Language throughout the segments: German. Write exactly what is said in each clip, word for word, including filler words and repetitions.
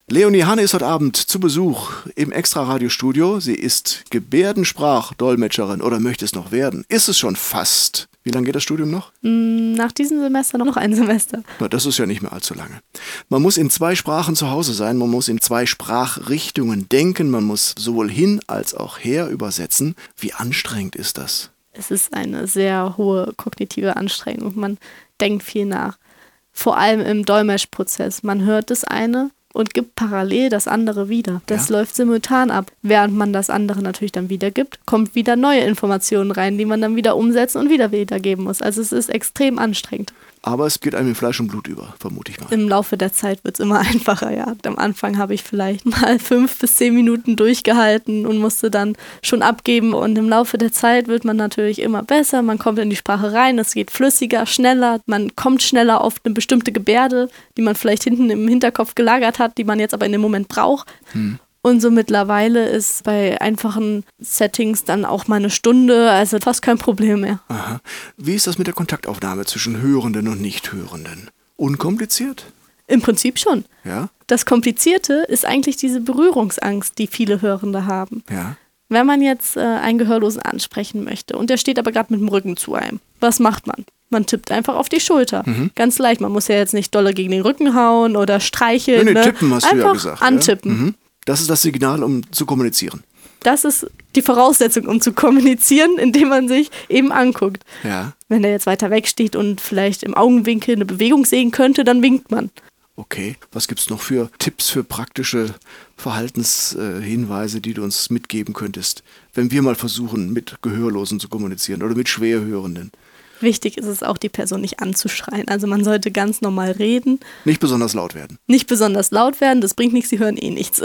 Leonie Hane ist heute Abend zu Besuch im Extra-Radio-Studio. Sie ist Gebärdensprachdolmetscherin oder möchte es noch werden. Ist es schon fast. Wie lange geht das Studium noch? Nach diesem Semester noch ein Semester. Na, das ist ja nicht mehr allzu lange. Man muss in zwei Sprachen zu Hause sein, man muss in zwei Sprachrichtungen denken, man muss sowohl hin als auch her übersetzen. Wie anstrengend ist das? Es ist eine sehr hohe kognitive Anstrengung. Man denkt viel nach. Vor allem im Dolmetschprozess. Man hört das eine und gibt parallel das andere wieder. Das ja. läuft simultan ab. Während man das andere natürlich dann wiedergibt, kommt wieder neue Informationen rein, die man dann wieder umsetzen und wieder wiedergeben muss. Also es ist extrem anstrengend. Aber es geht einem in Fleisch und Blut über, vermute ich mal. Im Laufe der Zeit wird es immer einfacher, ja. Am Anfang habe ich vielleicht mal fünf bis zehn Minuten durchgehalten und musste dann schon abgeben. Und im Laufe der Zeit wird man natürlich immer besser. Man kommt in die Sprache rein, es geht flüssiger, schneller. Man kommt schneller auf eine bestimmte Gebärde, die man vielleicht hinten im Hinterkopf gelagert hat, die man jetzt aber in dem Moment braucht. Hm. Und so mittlerweile ist bei einfachen Settings dann auch mal eine Stunde, also fast kein Problem mehr. Aha. Wie ist das mit der Kontaktaufnahme zwischen Hörenden und Nichthörenden? Unkompliziert? Im Prinzip schon. Ja? Das Komplizierte ist eigentlich diese Berührungsangst, die viele Hörende haben. Ja. Wenn man jetzt äh, einen Gehörlosen ansprechen möchte und der steht aber gerade mit dem Rücken zu einem, was macht man? Man tippt einfach auf die Schulter. Mhm. Ganz leicht, man muss ja jetzt nicht dolle gegen den Rücken hauen oder streicheln. Nee, nee, ne? tippen hast einfach du ja gesagt. Antippen. Ja? Mhm. Das ist das Signal, um zu kommunizieren. Das ist die Voraussetzung, um zu kommunizieren, indem man sich eben anguckt. Ja. Wenn der jetzt weiter weg steht und vielleicht im Augenwinkel eine Bewegung sehen könnte, dann winkt man. Okay, was gibt es noch für Tipps, für praktische Verhaltenshinweise, die du uns mitgeben könntest, wenn wir mal versuchen, mit Gehörlosen zu kommunizieren oder mit Schwerhörenden? Wichtig ist es auch, die Person nicht anzuschreien. Also man sollte ganz normal reden. Nicht besonders laut werden. Nicht besonders laut werden, das bringt nichts, sie hören eh nichts.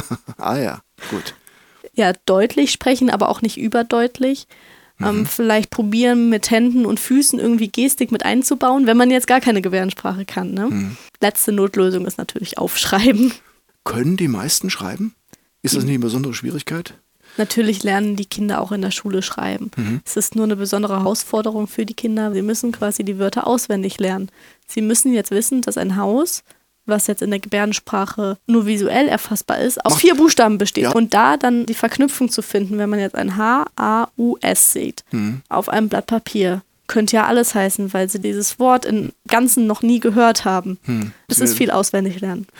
Ah ja, gut. Ja, deutlich sprechen, aber auch nicht überdeutlich. Mhm. Ähm, vielleicht probieren, mit Händen und Füßen irgendwie Gestik mit einzubauen, wenn man jetzt gar keine Gebärdensprache kann. Ne? Mhm. Letzte Notlösung ist natürlich aufschreiben. Können die meisten schreiben? Ist das nicht eine besondere Schwierigkeit? Natürlich lernen die Kinder auch in der Schule schreiben. Mhm. Es ist nur eine besondere Herausforderung für die Kinder. Sie müssen quasi die Wörter auswendig lernen. Sie müssen jetzt wissen, dass ein Haus, was jetzt in der Gebärdensprache nur visuell erfassbar ist, aus Macht. vier Buchstaben besteht. Ja. Und da dann die Verknüpfung zu finden, wenn man jetzt ein H A U S sieht, mhm. auf einem Blatt Papier, könnte ja alles heißen, weil sie dieses Wort im Ganzen noch nie gehört haben. Mhm. Das ist viel auswendig lernen.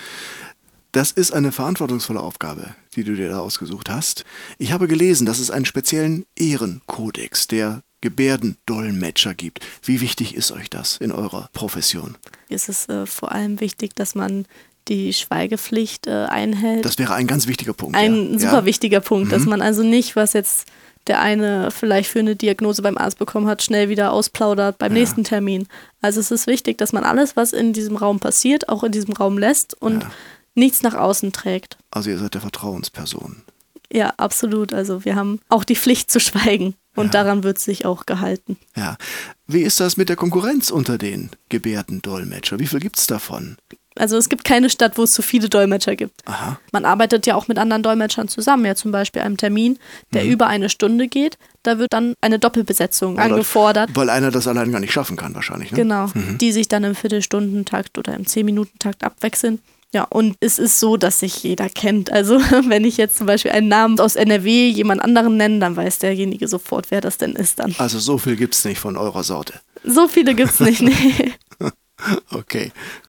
Das ist eine verantwortungsvolle Aufgabe, die du dir da ausgesucht hast. Ich habe gelesen, dass es einen speziellen Ehrenkodex der Gebärdendolmetscher gibt. Wie wichtig ist euch das in eurer Profession? Es ist äh, vor allem wichtig, dass man die Schweigepflicht äh, einhält. Das wäre ein ganz wichtiger Punkt. Ein ja. super ja. wichtiger Punkt, mhm. dass man also nicht, was jetzt der eine vielleicht für eine Diagnose beim Arzt bekommen hat, schnell wieder ausplaudert beim ja. nächsten Termin. Also es ist wichtig, dass man alles, was in diesem Raum passiert, auch in diesem Raum lässt und ja. nichts nach außen trägt. Also ihr seid der Vertrauensperson. Ja, absolut. Also wir haben auch die Pflicht zu schweigen und ja. daran wird sich auch gehalten. Ja. Wie ist das mit der Konkurrenz unter den Gebärdendolmetscher? Wie viel gibt es davon? Also es gibt keine Stadt, wo es so viele Dolmetscher gibt. Aha. Man arbeitet ja auch mit anderen Dolmetschern zusammen. Ja, zum Beispiel einem Termin, der mhm. über eine Stunde geht. Da wird dann eine Doppelbesetzung oder angefordert. Weil einer das allein gar nicht schaffen kann wahrscheinlich. Ne? Genau, mhm. die sich dann im Viertelstundentakt oder im Zehn-Minuten-Takt abwechseln. Ja, und es ist so, dass sich jeder kennt. Also wenn ich jetzt zum Beispiel einen Namen aus N R W jemand anderen nenne, dann weiß derjenige sofort, wer das denn ist dann. Also so viel gibt es nicht von eurer Sorte? So viele gibt es nicht, nee. Okay,